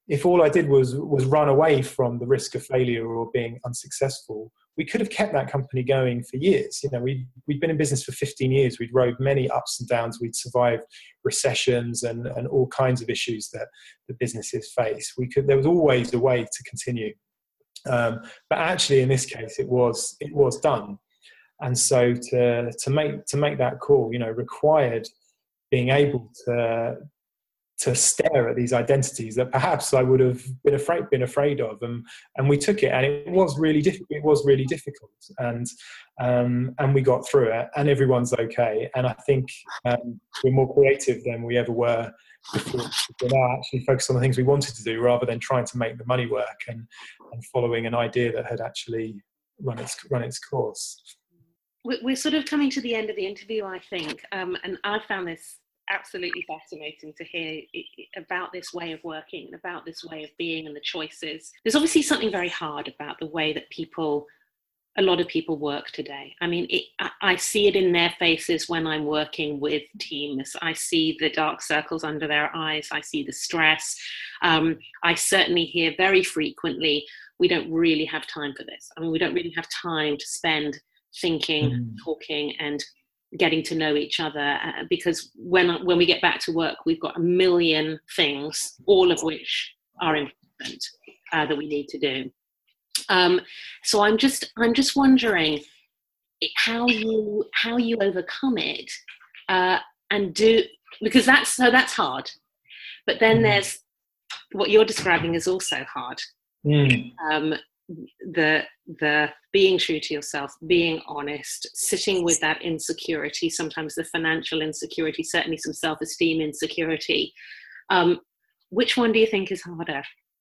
if all I did was was run away from the risk of failure or being unsuccessful, we could have kept that company going for years. You know, we we'd been in business for fifteen years. We'd rode many ups and downs. We'd survived recessions and, and all kinds of issues that the businesses face. We could there was always a way to continue. Um, but actually, in this case, it was it was done. And so to to make to make that call, you know, required being able to to stare at these identities that perhaps I would have been afraid been afraid of, and and we took it, and it was really difficult. It was really difficult, and um, and we got through it, and everyone's okay. And I think um, we're more creative than we ever were before. We're now actually focused on the things we wanted to do rather than trying to make the money work and and following an idea that had actually run its run its course. We're sort of coming to the end of the interview, I think, um, and I found this absolutely fascinating to hear about this way of working and about this way of being and the choices. There's obviously something very hard about the way that people, a lot of people work today. I mean, it, I, I see it in their faces when I'm working with teams. I see the dark circles under their eyes. I see the stress. Um, I certainly hear very frequently, we don't really have time for this. I mean, we don't really have time to spend thinking, mm. talking, and getting to know each other, uh, because when when we get back to work, we've got a million things, all of which are important, uh, that we need to do. Um, so I'm just I'm just wondering how you how you overcome it, uh, and do because that's so that's hard. But then mm. there's what you're describing is also hard. Mm. Um, the the being true to yourself, being honest, sitting with that insecurity, sometimes the financial insecurity, certainly some self-esteem insecurity. Um, which one do you think is harder?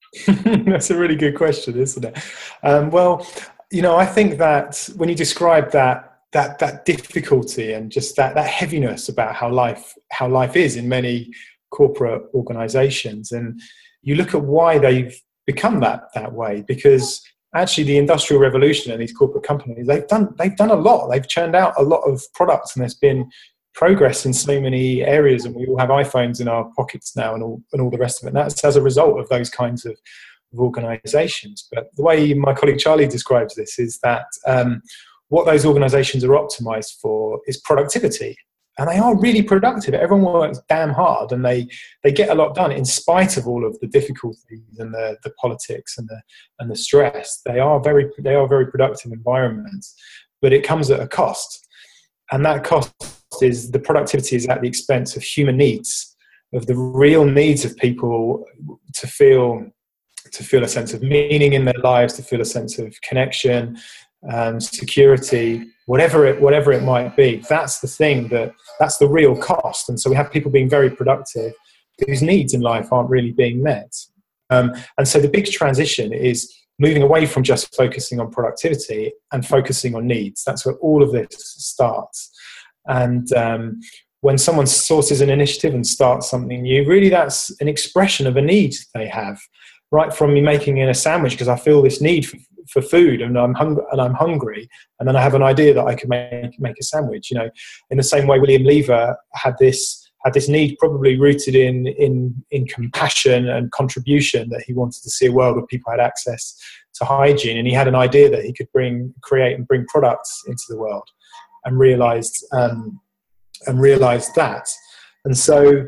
That's a really good question, isn't it? Um, well, you know, I think that when you describe that that that difficulty and just that that heaviness about how life how life is in many corporate organizations, and you look at why they've become that that way, because actually the Industrial Revolution and these corporate companies, they've done they've done a lot. They've churned out a lot of products, and there's been progress in so many areas, and we all have iPhones in our pockets now and all, and all the rest of it. And that's as a result of those kinds of, of organizations. But the way my colleague Charlie describes this is that um, what those organizations are optimized for is productivity. And they are really productive. Everyone works damn hard, and they, they get a lot done in spite of all of the difficulties and the, the politics and the and the stress. They are very they are very productive environments, but it comes at a cost, and that cost is the productivity is at the expense of human needs, of the real needs of people to feel to feel a sense of meaning in their lives, to feel a sense of connection, um, security, whatever it whatever it might be. That's the thing that that's the real cost. And so we have people being very productive whose needs in life aren't really being met. Um, and so the big transition is moving away from just focusing on productivity and focusing on needs. That's where all of this starts. And um, when someone sources an initiative and starts something new, really that's an expression of a need they have. Right from me making in a sandwich because I feel this need for, for food, and I'm hungry, and I'm hungry, and then I have an idea that I can make make a sandwich. You know, in the same way, William Lever had this had this need, probably rooted in in in compassion and contribution, that he wanted to see a world where people had access to hygiene, and he had an idea that he could bring, create, and bring products into the world, and realized um, and realized that. And so,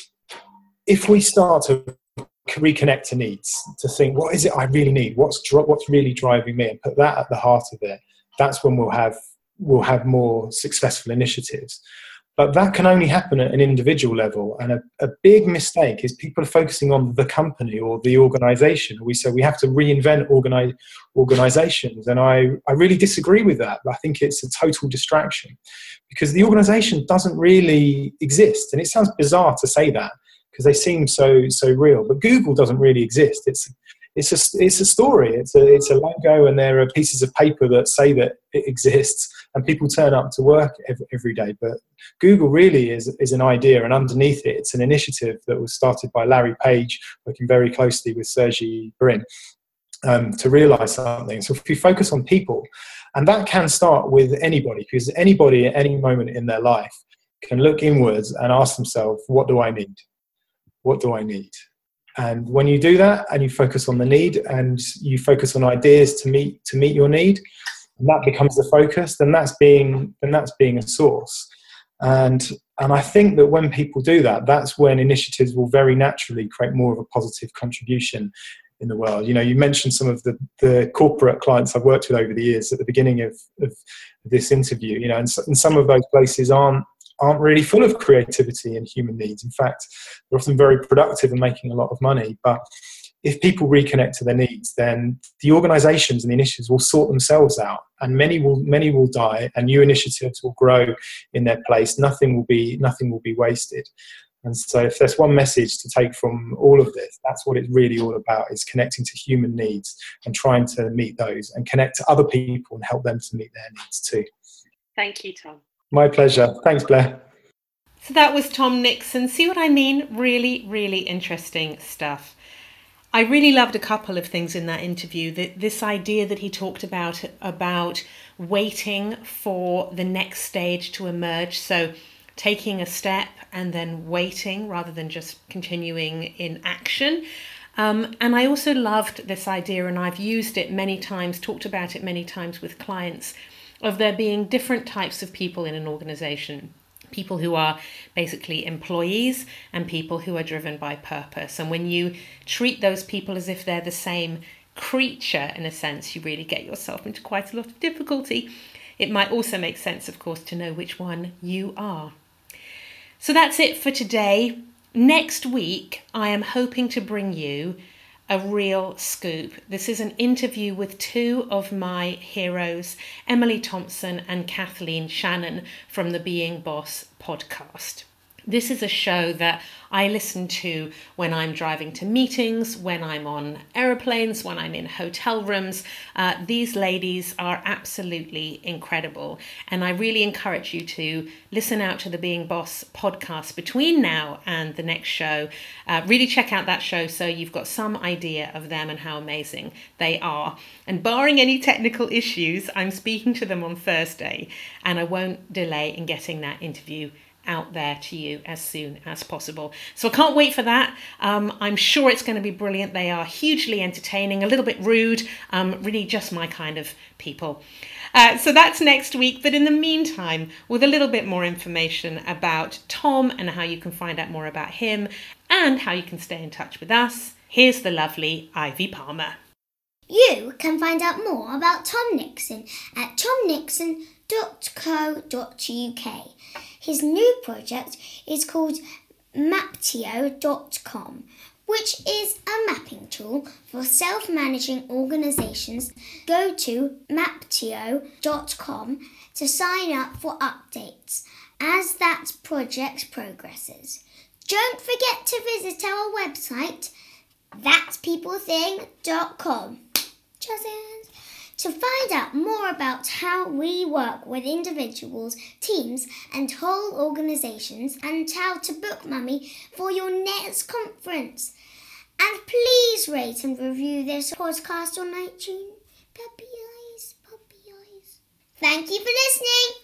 if we start to reconnect to needs, to think, what is it I really need? What's what's really driving me, and put that at the heart of it. That's when we'll have we'll have more successful initiatives. But that can only happen at an individual level. And a, a big mistake is people are focusing on the company or the organization. We say we have to reinvent organize, organizations. And I, I really disagree with that. I think it's a total distraction, because the organization doesn't really exist. And it sounds bizarre to say that, because they seem so so real. But Google doesn't really exist. It's it's a it's a story. It's a it's a logo, and there are pieces of paper that say that it exists, and people turn up to work every, every day. But Google really is is an idea, and underneath it, it's an initiative that was started by Larry Page, working very closely with Sergey Brin, um, to realize something. So if you focus on people, and that can start with anybody, because anybody at any moment in their life can look inwards and ask themselves, what do I need? What do I need? And when you do that and you focus on the need and you focus on ideas to meet to meet your need, and that becomes the focus, then that's being then that's being a source. And and I think that when people do that, that's when initiatives will very naturally create more of a positive contribution in the world. You know, you mentioned some of the, the corporate clients I've worked with over the years at the beginning of, of this interview, you know, and, so, and some of those places aren't aren't really full of creativity and human needs. In fact, they're often very productive and making a lot of money. But if people reconnect to their needs, then the organizations and the initiatives will sort themselves out, and many will many will die, and new initiatives will grow in their place. Nothing will be nothing will be wasted. And so if there's one message to take from all of this, that's what it's really all about, is connecting to human needs and trying to meet those and connect to other people and help them to meet their needs too. Thank you, Tom. My pleasure. Thanks, Blair. So that was Tom Nixon. See what I mean? Really, really interesting stuff. I really loved a couple of things in that interview. That this idea that he talked about, about waiting for the next stage to emerge. So taking a step and then waiting rather than just continuing in action. Um, and I also loved this idea, and I've used it many times, talked about it many times with clients, of there being different types of people in an organization. People who are basically employees and people who are driven by purpose. And when you treat those people as if they're the same creature, in a sense, you really get yourself into quite a lot of difficulty. It might also make sense, of course, to know which one you are. So that's it for today. Next week, I am hoping to bring you a real scoop. This is an interview with two of my heroes, Emily Thompson and Kathleen Shannon from the Being Boss podcast. This is a show that I listen to when I'm driving to meetings, when I'm on aeroplanes, when I'm in hotel rooms. Uh, these ladies are absolutely incredible. And I really encourage you to listen out to the Being Boss podcast between now and the next show. Uh, really check out that show so you've got some idea of them and how amazing they are. And barring any technical issues, I'm speaking to them on Thursday, and I won't delay in getting that interview out there to you as soon as possible. So I can't wait for that. Um, I'm sure it's going to be brilliant. They are hugely entertaining, a little bit rude, um, really just my kind of people. Uh, so that's next week. But in the meantime, with a little bit more information about Tom and how you can find out more about him and how you can stay in touch with us, here's the lovely Ivy Palmer. You can find out more about Tom Nixon at tom nixon dot co dot uk. His new project is called maptio dot com, which is a mapping tool for self-managing organisations. Go to maptio dot com to sign up for updates as that project progresses. Don't forget to visit our website, that's people thing dot com. To find out more about how we work with individuals, teams and whole organisations, and how to book Mummy for your next conference. And please rate and review this podcast on iTunes. Puppy eyes, puppy eyes. Thank you for listening.